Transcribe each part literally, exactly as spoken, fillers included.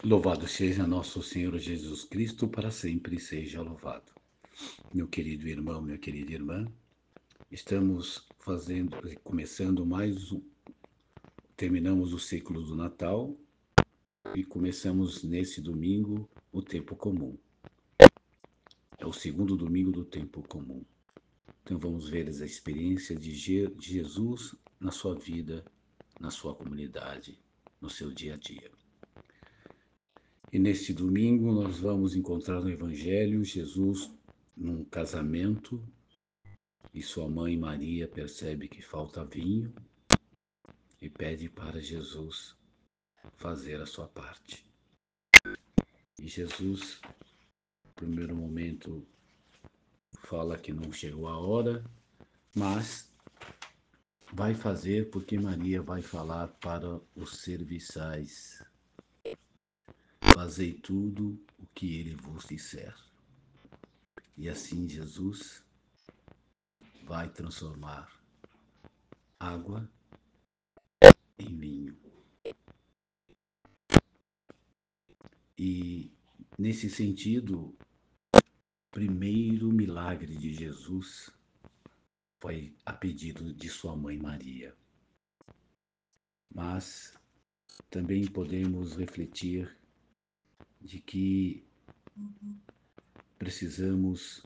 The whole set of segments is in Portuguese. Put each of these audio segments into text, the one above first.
Louvado seja nosso Senhor Jesus Cristo, para sempre seja louvado. Meu querido irmão, minha querida irmã, estamos fazendo, começando mais um, terminamos o ciclo do Natal e começamos nesse domingo o tempo comum. É o segundo domingo do tempo comum. Então vamos ver a experiência de Jesus na sua vida, na sua comunidade, no seu dia a dia. E neste domingo nós vamos encontrar no Evangelho Jesus num casamento e sua mãe Maria percebe que falta vinho e pede para Jesus fazer a sua parte. E Jesus, no primeiro momento, fala que não chegou a hora, mas vai fazer porque Maria vai falar para os serviçais: fazei tudo o que ele vos disser. E assim Jesus vai transformar água em vinho. E nesse sentido, o primeiro milagre de Jesus foi a pedido de sua mãe Maria. Mas também podemos refletir de que precisamos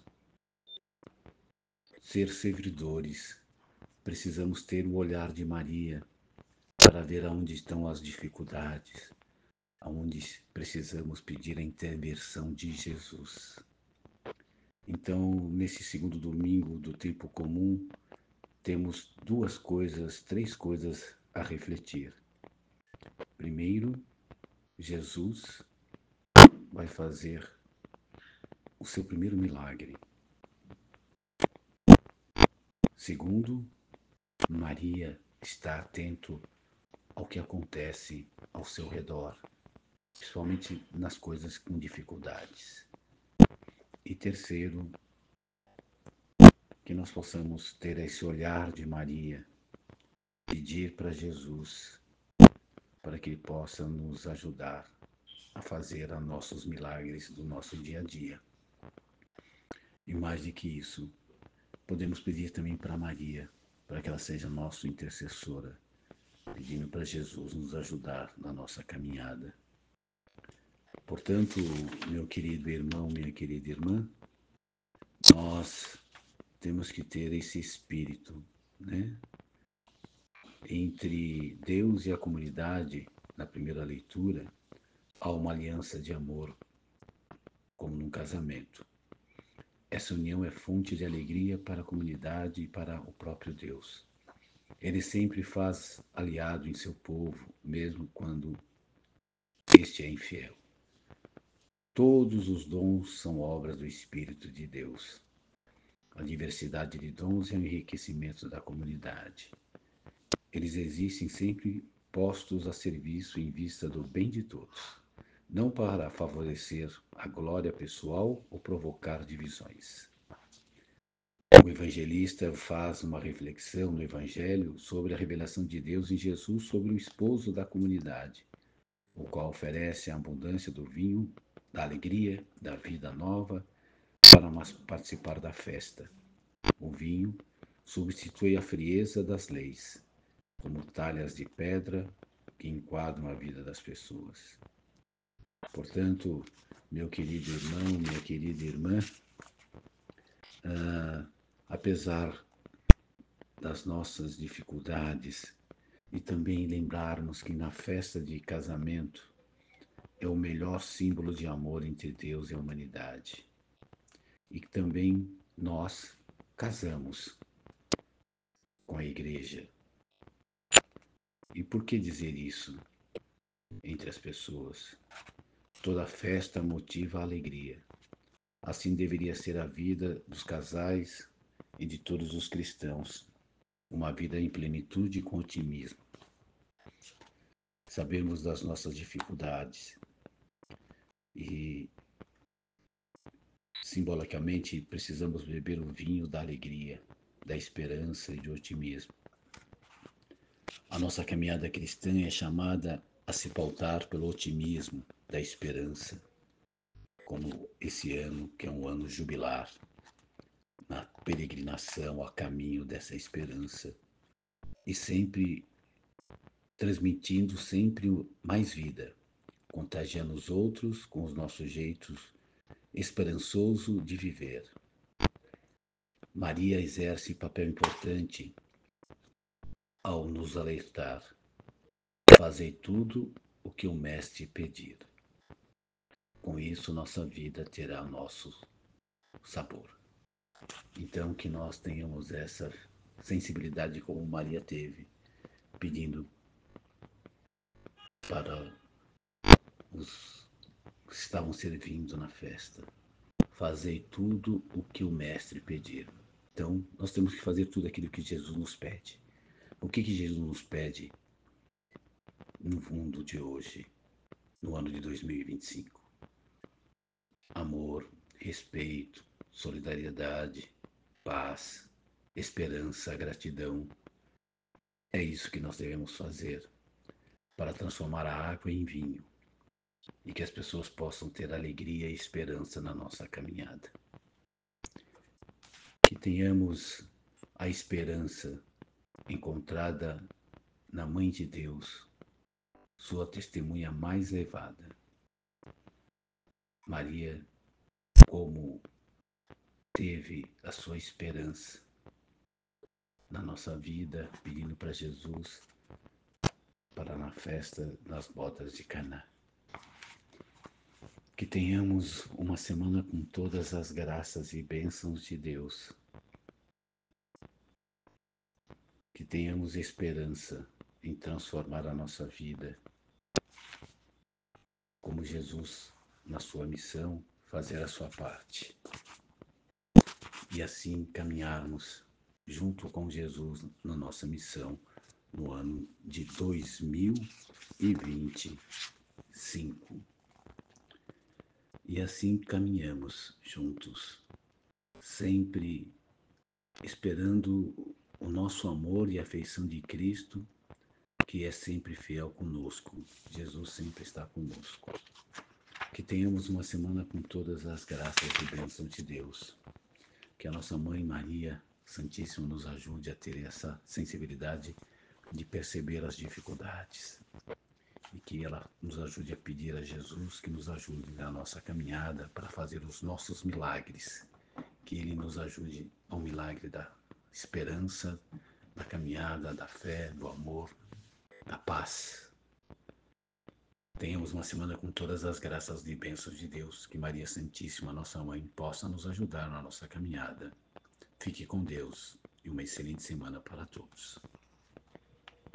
ser servidores, precisamos ter o olhar de Maria para ver aonde estão as dificuldades, aonde precisamos pedir a intervenção de Jesus. Então, nesse segundo domingo do tempo comum, temos duas coisas, três coisas a refletir. Primeiro, Jesus vai fazer o seu primeiro milagre. Segundo, Maria está atento ao que acontece ao seu redor, principalmente nas coisas com dificuldades. E terceiro, que nós possamos ter esse olhar de Maria, pedir para Jesus, para que Ele possa nos ajudar a fazer os nossos milagres do nosso dia a dia. E mais do que isso, podemos pedir também para Maria, para que ela seja nossa intercessora, pedindo para Jesus nos ajudar na nossa caminhada. Portanto, meu querido irmão, minha querida irmã, nós temos que ter esse espírito, né? Entre Deus e a comunidade, na primeira leitura, há uma aliança de amor, como num casamento. Essa união é fonte de alegria para a comunidade e para o próprio Deus. Ele sempre faz aliado em seu povo, mesmo quando este é infiel. Todos os dons são obras do Espírito de Deus. A diversidade de dons é o enriquecimento da comunidade. Eles existem sempre postos a serviço em vista do bem de todos, não para favorecer a glória pessoal ou provocar divisões. O evangelista faz uma reflexão no Evangelho sobre a revelação de Deus em Jesus sobre o esposo da comunidade, o qual oferece a abundância do vinho, da alegria, da vida nova, para participar da festa. O vinho substitui a frieza das leis, como talhas de pedra que enquadram a vida das pessoas. Portanto, meu querido irmão, minha querida irmã, ah, apesar das nossas dificuldades e também lembrarmos que na festa de casamento é o melhor símbolo de amor entre Deus e a humanidade. E que também nós casamos com a igreja. E por que dizer isso entre as pessoas? Toda festa motiva a alegria. Assim deveria ser a vida dos casais e de todos os cristãos. Uma vida em plenitude com otimismo. Sabemos das nossas dificuldades e, simbolicamente, precisamos beber o vinho da alegria, da esperança e do otimismo. A nossa caminhada cristã é chamada a se pautar pelo otimismo da esperança, como esse ano, que é um ano jubilar, na peregrinação a caminho dessa esperança, e sempre transmitindo sempre mais vida, contagiando os outros com os nossos jeitos esperançoso de viver. Maria exerce papel importante ao nos alertar: fazei tudo o que o Mestre pedir. Com isso, nossa vida terá nosso sabor. Então, que nós tenhamos essa sensibilidade como Maria teve, pedindo para os que estavam servindo na festa: fazei tudo o que o Mestre pedir. Então, nós temos que fazer tudo aquilo que Jesus nos pede. O que, que Jesus nos pede no mundo de hoje, no ano de dois mil e vinte e cinco? Amor, respeito, solidariedade, paz, esperança, gratidão. É isso que nós devemos fazer para transformar a água em vinho e que as pessoas possam ter alegria e esperança na nossa caminhada. Que tenhamos a esperança encontrada na Mãe de Deus, sua testemunha mais elevada. Maria, como teve a sua esperança na nossa vida, pedindo para Jesus para na festa das bodas de Caná. Que tenhamos uma semana com todas as graças e bênçãos de Deus. Que tenhamos esperança em transformar a nossa vida, como Jesus, na sua missão, fazer a sua parte. E assim caminharmos junto com Jesus na nossa missão no ano de dois mil e vinte e cinco. E assim caminhamos juntos, sempre esperando o nosso amor e afeição de Cristo, que é sempre fiel conosco. Jesus sempre está conosco. Que tenhamos uma semana com todas as graças e bênçãos de Deus. Que a nossa Mãe Maria Santíssima nos ajude a ter essa sensibilidade de perceber as dificuldades e que ela nos ajude a pedir a Jesus que nos ajude na nossa caminhada para fazer os nossos milagres, que Ele nos ajude ao milagre da esperança, da caminhada, da fé, do amor, da paz. Tenhamos uma semana com todas as graças e bênçãos de Deus, que Maria Santíssima, nossa Mãe, possa nos ajudar na nossa caminhada. Fique com Deus e uma excelente semana para todos.